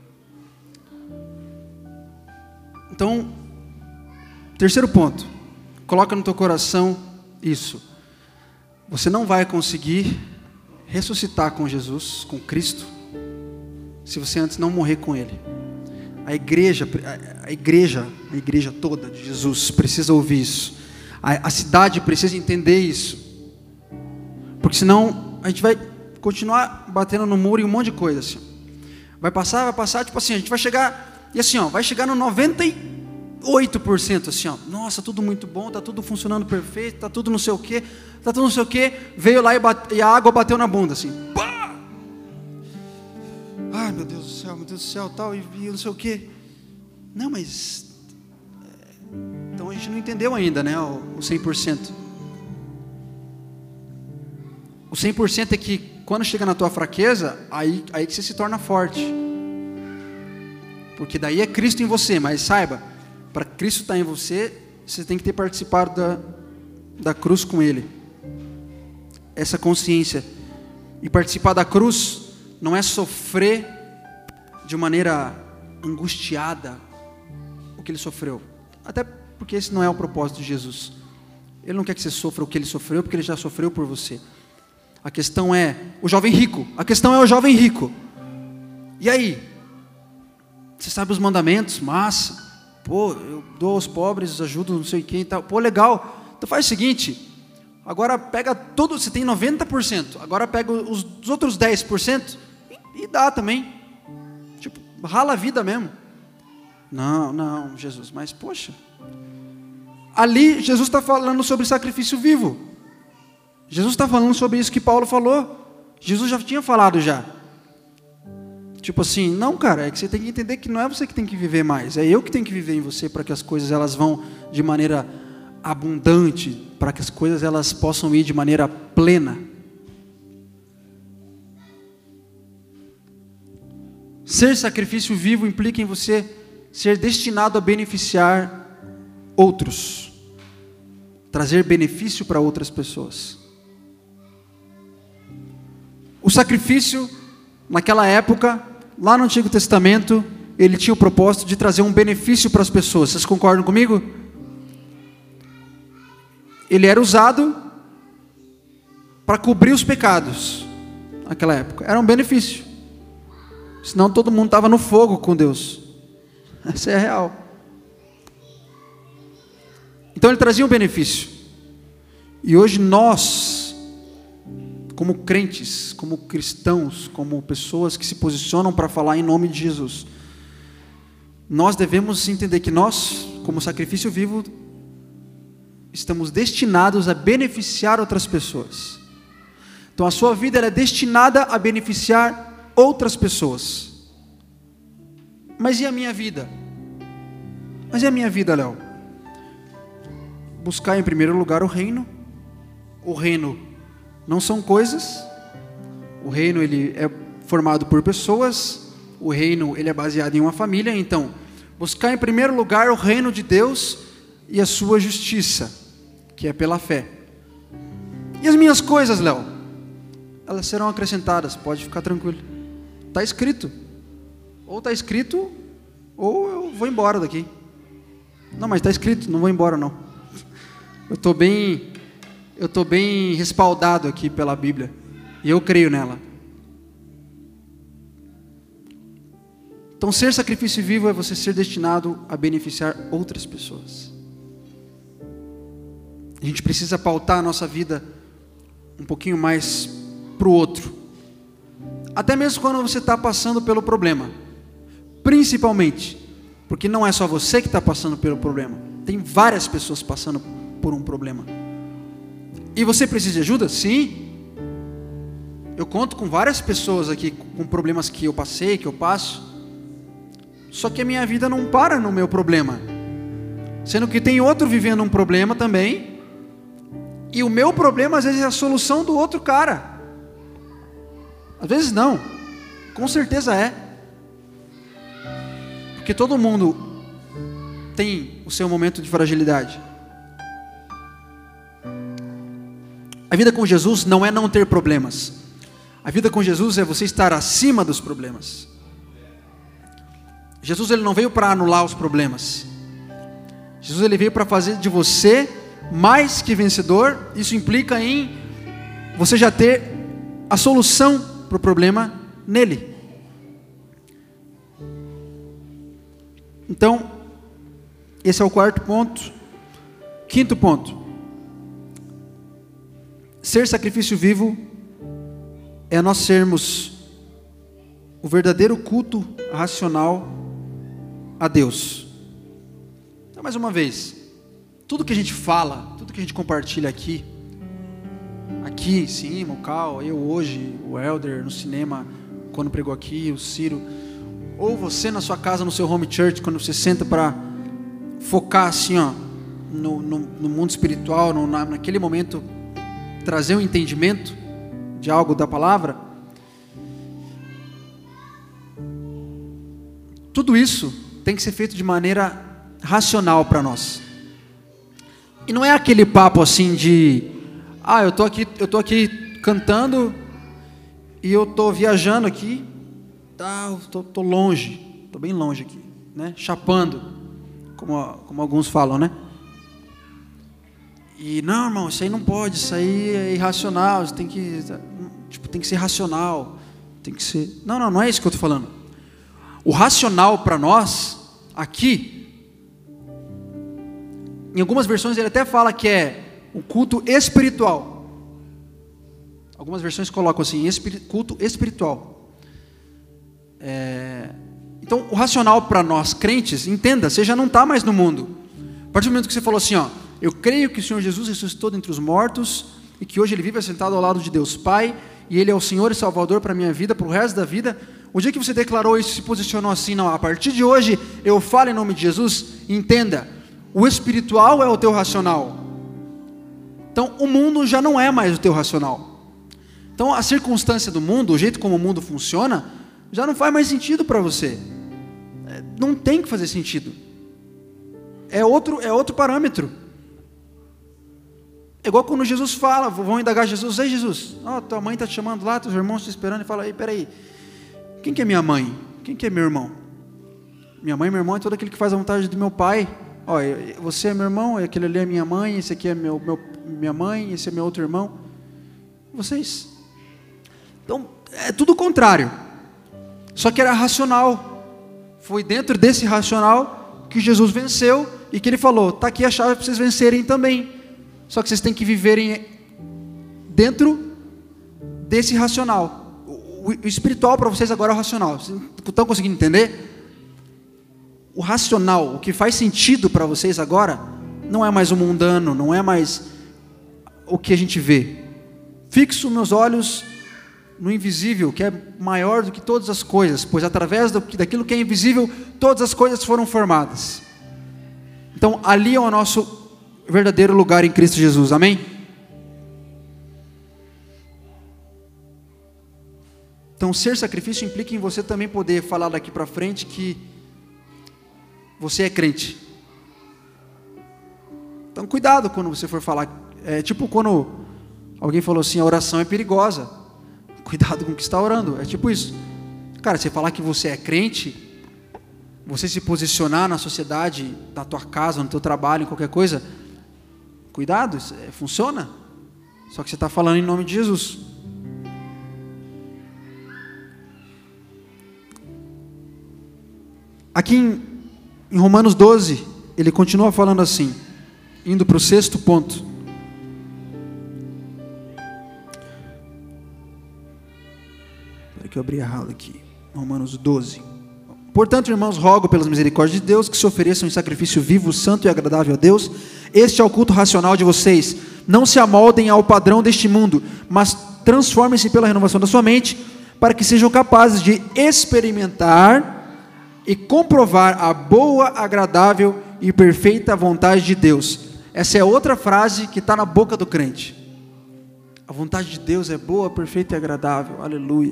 Então, terceiro ponto, coloca no teu coração isso. Você não vai conseguir ressuscitar com Jesus, com Cristo, se você antes não morrer com Ele. A igreja toda de Jesus precisa ouvir isso. A cidade precisa entender isso. Porque senão a gente vai continuar batendo no muro e um monte de coisa assim. Vai passar, tipo assim, a gente vai chegar, e assim, ó, vai chegar no 98%, assim, ó. Nossa, tudo muito bom, tá tudo funcionando perfeito, tá tudo não sei o quê, veio lá e a água bateu na bunda, assim. Pá! Ai, meu Deus do céu, tal, e não sei o quê. Não, mas então a gente não entendeu ainda, né, o 100%. O 100% é que quando chega na tua fraqueza, aí que você se torna forte. Porque daí é Cristo em você, mas saiba, para Cristo estar em você, você tem que ter participado da cruz com Ele. Essa consciência. E participar da cruz não é sofrer de maneira angustiada o que Ele sofreu. Até porque esse não é o propósito de Jesus. Ele não quer que você sofra o que Ele sofreu, porque Ele já sofreu por você. A questão é o jovem rico. A questão é o jovem rico. E aí? Você sabe os mandamentos? Massa. Pô, eu dou aos pobres, ajudo não sei quem e tal. Pô, legal. Então faz o seguinte. Agora pega tudo, você tem 90%. Agora pega os outros 10% e dá também. Tipo, rala a vida mesmo. Não, Jesus. Mas, poxa. Ali, Jesus está falando sobre sacrifício vivo. Jesus está falando sobre isso que Paulo falou. Jesus já tinha falado já. Tipo assim, não, cara, é que você tem que entender que não é você que tem que viver mais, é eu que tenho que viver em você para que as coisas elas vão de maneira abundante, para que as coisas elas possam ir de maneira plena. Ser sacrifício vivo implica em você ser destinado a beneficiar outros, trazer benefício para outras pessoas. O sacrifício, naquela época, lá no Antigo Testamento, ele tinha o propósito de trazer um benefício para as pessoas. Vocês concordam comigo? Ele era usado para cobrir os pecados naquela época. Era um benefício. Senão todo mundo estava no fogo com Deus. Essa é a real. Então ele trazia um benefício. E hoje nós, como crentes, como cristãos, como pessoas que se posicionam para falar em nome de Jesus, nós devemos entender que nós, como sacrifício vivo, estamos destinados a beneficiar outras pessoas. Então a sua vida ela é destinada a beneficiar outras pessoas. Mas e a minha vida? Mas e a minha vida, Léo? Buscar em primeiro lugar o reino. O reino não são coisas. O reino ele é formado por pessoas. O reino ele é baseado em uma família. Então, buscar em primeiro lugar o reino de Deus e a sua justiça, que é pela fé. E as minhas coisas, Léo? Elas serão acrescentadas, pode ficar tranquilo. Está escrito. Ou está escrito, ou eu vou embora daqui. Não, mas está escrito, não vou embora não. Eu estou bem respaldado aqui pela Bíblia. E eu creio nela. Então, ser sacrifício vivo é você ser destinado a beneficiar outras pessoas. A gente precisa pautar a nossa vida um pouquinho mais para o outro. Até mesmo quando você está passando pelo problema. Principalmente, porque não é só você que está passando pelo problema. Tem várias pessoas passando por um problema. E você precisa de ajuda? Sim. Eu conto com várias pessoas aqui com problemas que eu passei, que eu passo. Só que a minha vida não para no meu problema. Sendo que tem outro vivendo um problema também. E o meu problema às vezes é a solução do outro cara. Às vezes não. Com certeza é. Porque todo mundo tem o seu momento de fragilidade. A vida com Jesus não é não ter problemas. A vida com Jesus é você estar acima dos problemas. Jesus ele não veio para anular os problemas. Jesus ele veio para fazer de você mais que vencedor. Isso implica em você já ter a solução para o problema nele. Então, esse é o quarto ponto. Quinto ponto. Ser sacrifício vivo é nós sermos o verdadeiro culto racional a Deus. Então, mais uma vez, tudo que a gente fala, tudo que a gente compartilha aqui em cima, o Cal, eu hoje, o Helder no cinema, quando pregou aqui, o Ciro, ou você na sua casa, no seu home church, quando você senta para focar assim, ó, no mundo espiritual, naquele momento, trazer um entendimento de algo da palavra, tudo isso tem que ser feito de maneira racional para nós. E não é aquele papo assim de, eu tô aqui cantando e eu tô viajando aqui, tô longe, tô bem longe aqui, né? Chapando, como alguns falam, né? E não, irmão, isso aí não pode, isso aí é irracional, tem que ser racional, tem que ser. Não é isso que eu estou falando. O racional para nós aqui, em algumas versões ele até fala que é o culto espiritual. Algumas versões colocam assim, culto espiritual. Então, o racional para nós crentes, entenda, você já não está mais no mundo. A partir do momento que você falou assim, eu creio que o Senhor Jesus ressuscitou dentre os mortos e que hoje Ele vive assentado ao lado de Deus Pai e Ele é o Senhor e Salvador para a minha vida, para o resto da vida. O dia que você declarou isso, se posicionou assim, não, a partir de hoje eu falo em nome de Jesus, entenda, o espiritual é o teu racional. Então o mundo já não é mais o teu racional. Então a circunstância do mundo, o jeito como o mundo funciona, já não faz mais sentido para você. Não tem que fazer sentido. É outro parâmetro. É igual quando Jesus fala, vão indagar Jesus, ei Jesus, tua mãe está te chamando lá, teus irmãos estão esperando, e fala, ei, peraí, quem que é minha mãe? Quem que é meu irmão? Minha mãe e meu irmão é todo aquele que faz a vontade do meu pai. Você é meu irmão, aquele ali é minha mãe, esse aqui é minha mãe, esse é meu outro irmão. Vocês. Então, é tudo o contrário. Só que era racional. Foi dentro desse racional que Jesus venceu e que Ele falou, está aqui a chave para vocês vencerem também. Só que vocês têm que viverem dentro desse racional. O espiritual para vocês agora é o racional. Vocês estão conseguindo entender? O racional, o que faz sentido para vocês agora, não é mais o mundano, não é mais o que a gente vê. Fixo meus olhos no invisível, que é maior do que todas as coisas, pois através daquilo que é invisível, todas as coisas foram formadas. Então, ali é o nosso verdadeiro lugar em Cristo Jesus, amém? Então, ser sacrifício implica em você também poder falar daqui para frente que você é crente. Então, cuidado quando você for falar. É tipo quando Alguém falou assim, a oração é perigosa. Cuidado com o que está orando. É tipo isso. Cara, você falar que você é crente, você se posicionar na sociedade, na tua casa, no teu trabalho, em qualquer coisa, cuidado, funciona. Só que você está falando em nome de Jesus. Aqui em Romanos 12, ele continua falando assim, indo para o 6º ponto. Espera que eu abri errado aqui. Romanos 12. Portanto, irmãos, rogo pelas misericórdias de Deus que se ofereçam em sacrifício vivo, santo e agradável a Deus. Este é o culto racional de vocês. Não se amoldem ao padrão deste mundo, mas transformem-se pela renovação da sua mente, para que sejam capazes de experimentar e comprovar a boa, agradável e perfeita vontade de Deus. Essa é outra frase que está na boca do crente. A vontade de Deus é boa, perfeita e agradável. Aleluia.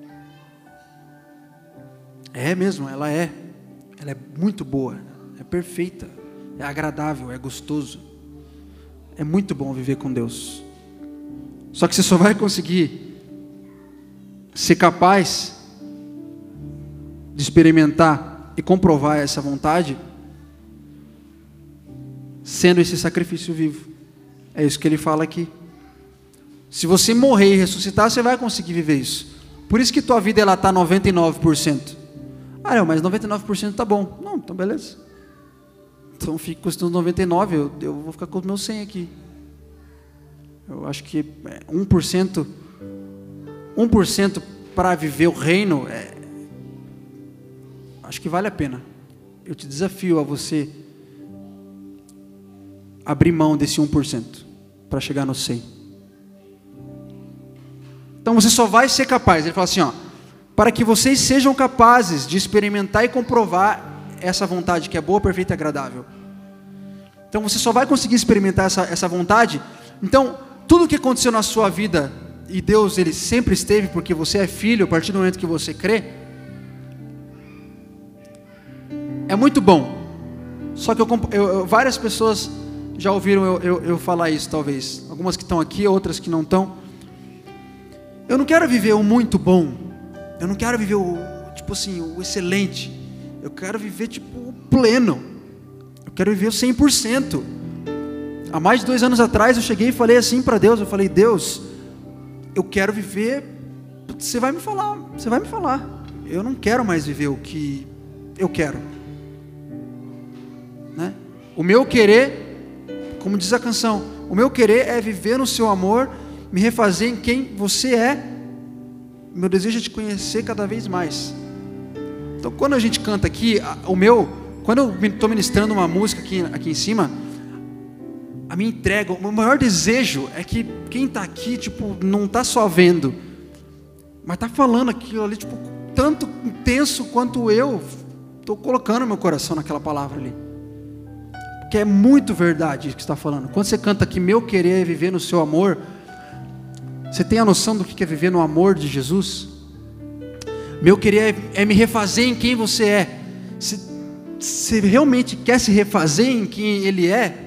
É mesmo, ela é muito boa, é perfeita, é agradável, é gostoso. É muito bom viver com Deus. Só que você só vai conseguir ser capaz de experimentar e comprovar essa vontade sendo esse sacrifício vivo. É isso que ele fala aqui. Se você morrer e ressuscitar, você vai conseguir viver isso. Por isso que tua vida ela está 99%. Ah, não, mas 99% tá bom. Não, então beleza. Então fique com os 99%, eu vou ficar com os meus 100 aqui. Eu acho que 1% para viver o reino, acho que vale a pena. Eu te desafio a você abrir mão desse 1% para chegar no 100%. Então você só vai ser capaz, ele fala assim, ó, para que vocês sejam capazes de experimentar e comprovar essa vontade que é boa, perfeita e agradável. Então você só vai conseguir experimentar essa vontade. Então tudo o que aconteceu na sua vida, e Deus ele sempre esteve, porque você é filho, a partir do momento que você crê, é muito bom. Só que várias pessoas já ouviram eu falar isso, talvez. Algumas que estão aqui, outras que não estão. Eu não quero viver o muito bom. Eu não quero viver o excelente. Eu quero viver o pleno. Eu quero viver o 100%. Há mais de 2 anos atrás eu cheguei e falei assim para Deus. Eu falei, Deus, eu quero viver. Você vai me falar. Eu não quero mais viver o que eu quero, né? O meu querer, como diz a canção, o meu querer é viver no seu amor, me refazer em quem você é. Meu desejo é te conhecer cada vez mais. Então quando a gente canta aqui, quando eu estou ministrando uma música aqui em cima, a minha entrega, o meu maior desejo é que quem está aqui, não está só vendo, mas está falando aquilo ali, tanto intenso quanto eu estou colocando meu coração naquela palavra ali. Porque é muito verdade isso que está falando. Quando você canta aqui, meu querer é viver no seu amor, você tem a noção do que é viver no amor de Jesus? Meu querer é me refazer em quem você é. Se você realmente quer se refazer em quem Ele é,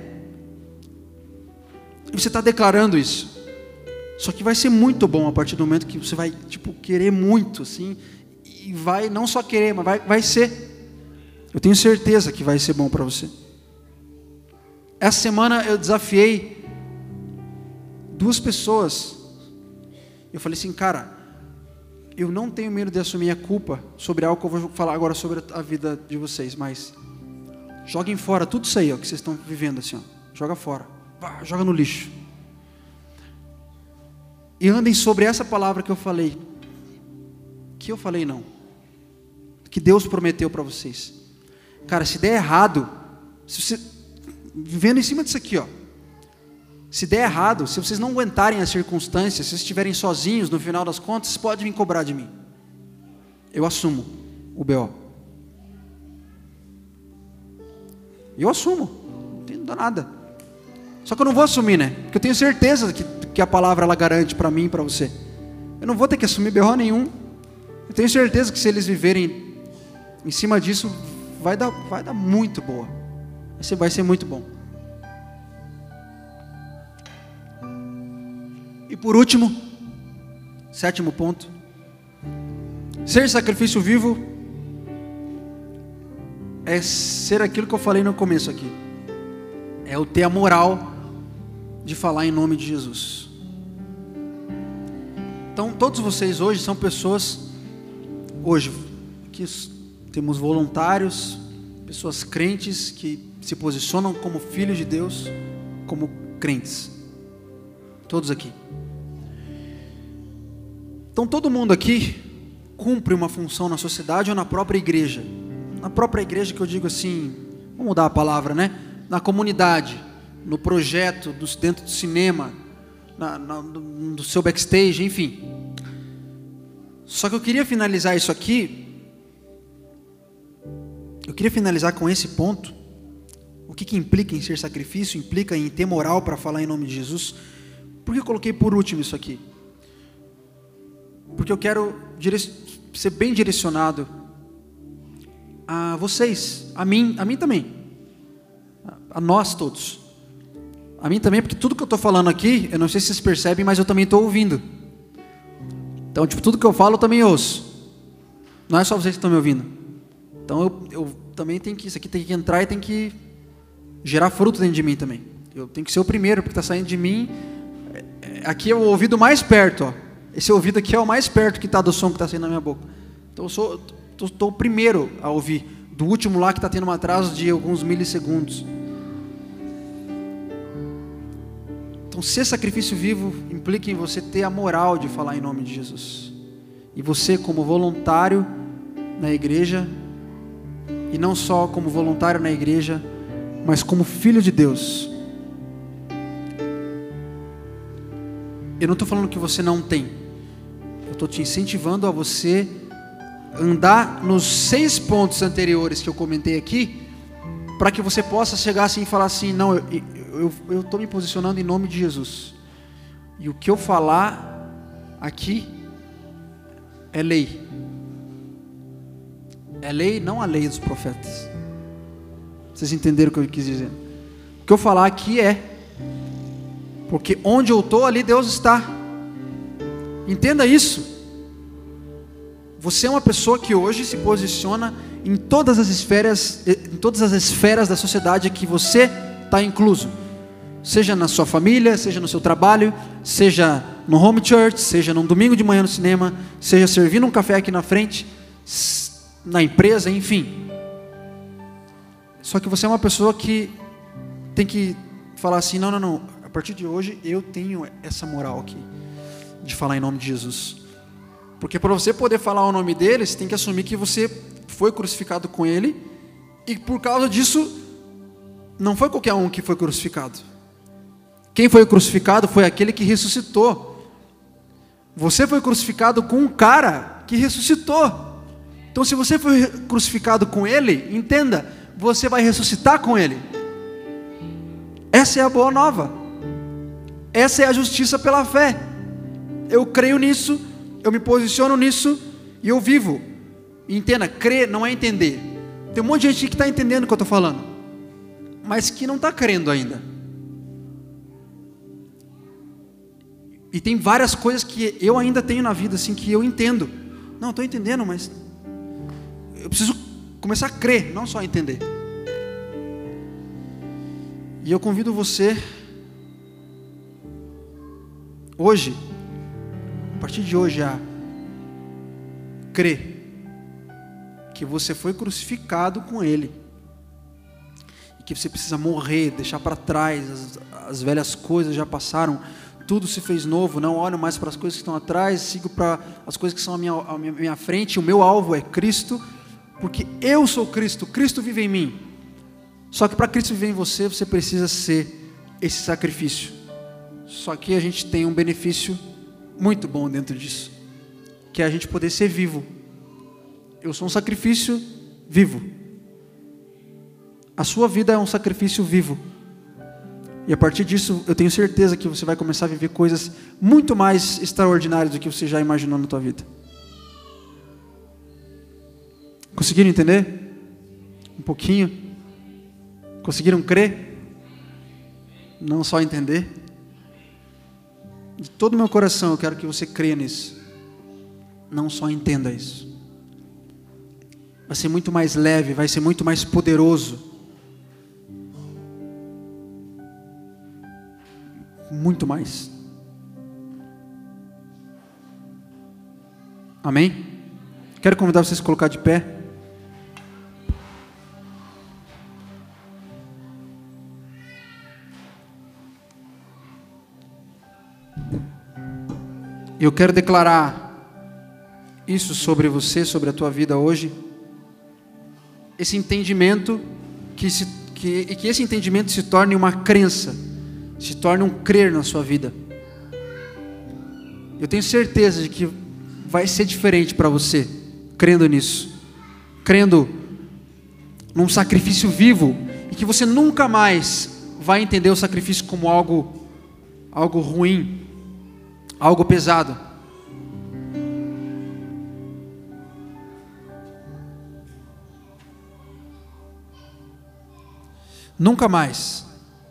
e você está declarando isso. Só que vai ser muito bom a partir do momento que você vai querer muito, assim, e vai não só querer, mas vai ser. Eu tenho certeza que vai ser bom para você. Essa semana eu desafiei 2 pessoas. Eu falei assim, cara, eu não tenho medo de assumir a culpa sobre algo que eu vou falar agora sobre a vida de vocês, mas joguem fora tudo isso aí, ó, que vocês estão vivendo assim, ó. Joga fora, joga no lixo. E andem sobre essa palavra que eu falei. Que eu falei não. Que Deus prometeu para vocês. Cara, se der errado, se você vivendo em cima disso aqui, ó. Se der errado, se vocês não aguentarem as circunstâncias, se vocês estiverem sozinhos no final das contas, vocês podem vir cobrar de mim. Eu assumo o BO. Eu assumo, não tenho nada. Só que eu não vou assumir, né? Porque eu tenho certeza que a palavra ela garante para mim e para você. Eu não vou ter que assumir BO nenhum. Eu tenho certeza que se eles viverem em cima disso, vai dar muito boa. Vai ser muito bom. E por último, 7º ponto, ser sacrifício vivo é ser aquilo que eu falei no começo aqui. É eu ter a moral de falar em nome de Jesus. Então, todos vocês hoje são pessoas, hoje, aqui temos voluntários, pessoas crentes que se posicionam como filhos de Deus, como crentes. Todos aqui. Então, todo mundo aqui cumpre uma função na sociedade ou na própria igreja. Na própria igreja, que eu digo assim, vamos mudar a palavra, né? Na comunidade, no projeto, dentro do cinema, do seu backstage, enfim. Só que eu queria finalizar isso aqui. Eu queria finalizar com esse ponto. O que implica em ser sacrifício? Implica em ter moral para falar em nome de Jesus. Por que eu coloquei por último isso aqui? Porque eu quero ser bem direcionado a vocês, a mim também, a nós todos, a mim também, porque tudo que eu estou falando aqui, eu não sei se vocês percebem, mas eu também estou ouvindo. Então, tudo que eu falo eu também ouço. Não é só vocês que estão me ouvindo. Então, eu também tenho que, isso aqui tem que entrar e tem que gerar fruto dentro de mim também. Eu tenho que ser o primeiro, porque está saindo de mim. Aqui é o ouvido mais perto, ó. Esse ouvido aqui é o mais perto que está do som que está saindo na minha boca. Então, eu estou o primeiro a ouvir, do último lá que está tendo um atraso de alguns milissegundos. Então, ser sacrifício vivo implica em você ter a moral de falar em nome de Jesus. E você, como voluntário na igreja, e não só como voluntário na igreja, mas como filho de Deus. Eu não estou falando que você não tem. Eu estou te incentivando a você andar nos 6 pontos anteriores que eu comentei aqui, para que você possa chegar assim e falar assim, não, eu estou me posicionando em nome de Jesus. E o que eu falar aqui é lei. É lei, não a lei dos profetas. Vocês entenderam o que eu quis dizer? O que eu falar aqui é, porque onde eu estou, ali Deus está. Entenda isso. Você é uma pessoa que hoje se posiciona em todas as esferas da sociedade que você está incluso. Seja na sua família, seja no seu trabalho, seja no home church, seja num domingo de manhã no cinema, seja servindo um café aqui na frente, na empresa, enfim. Só que você é uma pessoa que tem que falar assim, não, a partir de hoje eu tenho essa moral aqui, de falar em nome de Jesus. Porque para você poder falar o nome dele, você tem que assumir que você foi crucificado com ele, e por causa disso, não foi qualquer um que foi crucificado. Quem foi crucificado foi aquele que ressuscitou. Você foi crucificado com um cara que ressuscitou. Então, se você foi crucificado com ele, entenda, você vai ressuscitar com ele. Essa é a boa nova. Essa é a justiça pela fé. Eu creio nisso, eu me posiciono nisso e eu vivo. E entenda, crer não é entender. Tem um monte de gente que está entendendo o que eu estou falando, mas que não está crendo ainda. E tem várias coisas que eu ainda tenho na vida assim, que eu entendo. Não, estou entendendo, mas eu preciso começar a crer, não só entender. E eu convido você hoje, a partir de hoje, a crer que você foi crucificado com ele, e que você precisa morrer, deixar para trás, as velhas coisas já passaram, tudo se fez novo, não olho mais para as coisas que estão atrás, sigo para as coisas que são à minha frente, o meu alvo é Cristo, porque eu sou Cristo, Cristo vive em mim. Só que para Cristo viver em você, você precisa ser esse sacrifício. Só que a gente tem um benefício muito bom dentro disso, que é a gente poder ser vivo. Eu sou um sacrifício vivo. A sua vida é um sacrifício vivo. E a partir disso, eu tenho certeza que você vai começar a viver coisas muito mais extraordinárias do que você já imaginou na tua vida. Conseguiram entender? Um pouquinho? Conseguiram crer? Não só entender? De todo o meu coração eu quero que você creia nisso. Não só entenda isso. Vai ser muito mais leve, vai ser muito mais poderoso. Muito mais. Amém? Quero convidar vocês a se colocar de pé. Eu quero declarar isso sobre você, sobre a tua vida hoje. Esse entendimento, que esse entendimento se torne uma crença, se torne um crer na sua vida. Eu tenho certeza de que vai ser diferente para você, crendo nisso, crendo num sacrifício vivo, e que você nunca mais vai entender o sacrifício como algo ruim, algo pesado. Nunca mais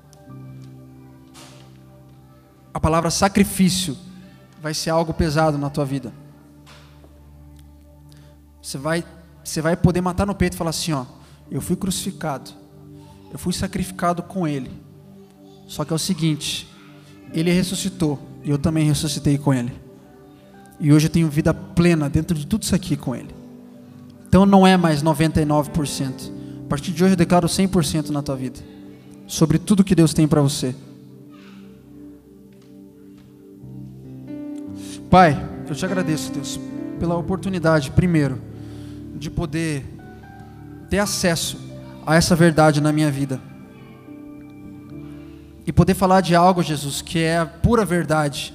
a palavra sacrifício vai ser algo pesado na tua vida. Você vai poder matar no peito e falar assim, ó, eu fui crucificado, eu fui sacrificado com Ele. Só que é o seguinte, Ele ressuscitou e eu também ressuscitei com Ele. E hoje eu tenho vida plena dentro de tudo isso aqui com Ele. Então não é mais 99%. A partir de hoje eu declaro 100% na tua vida, sobre tudo que Deus tem para você. Pai, eu te agradeço, Deus, pela oportunidade, primeiro, de poder ter acesso a essa verdade na minha vida. E poder falar de algo, Jesus, que é a pura verdade.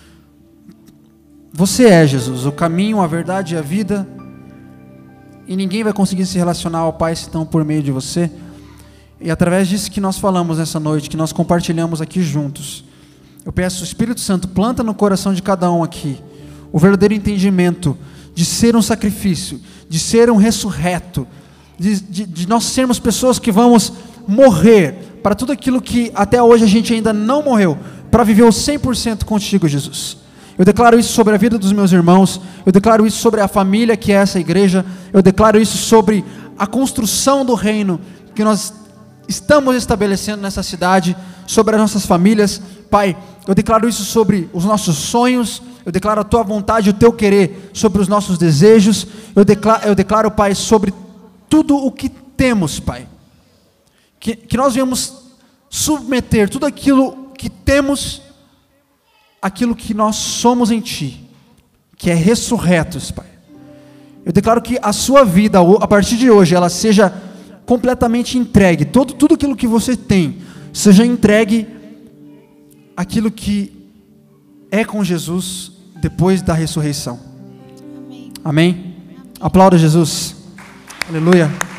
Você é, Jesus, o caminho, a verdade e a vida. E ninguém vai conseguir se relacionar ao Pai senão por meio de você. E através disso que nós falamos nessa noite, que nós compartilhamos aqui juntos, eu peço, o Espírito Santo, planta no coração de cada um aqui o verdadeiro entendimento de ser um sacrifício, de ser um ressurreto, de nós sermos pessoas que vamos morrer para tudo aquilo que até hoje a gente ainda não morreu, para viver o 100% contigo, Jesus. Eu declaro isso sobre a vida dos meus irmãos, eu declaro isso sobre a família que é essa igreja, eu declaro isso sobre a construção do reino que nós estamos estabelecendo nessa cidade, sobre as nossas famílias. Pai, eu declaro isso sobre os nossos sonhos, eu declaro a tua vontade, o teu querer sobre os nossos desejos, eu declaro, Pai, sobre tudo o que temos, Pai, que nós venhamos submeter tudo aquilo que temos, aquilo que nós somos em Ti, que é ressurretos, Pai. Eu declaro que a sua vida, a partir de hoje, ela seja completamente entregue, tudo aquilo que você tem, seja entregue aquilo que é com Jesus depois da ressurreição. Amém? Amém? Aplauda Jesus. Aleluia.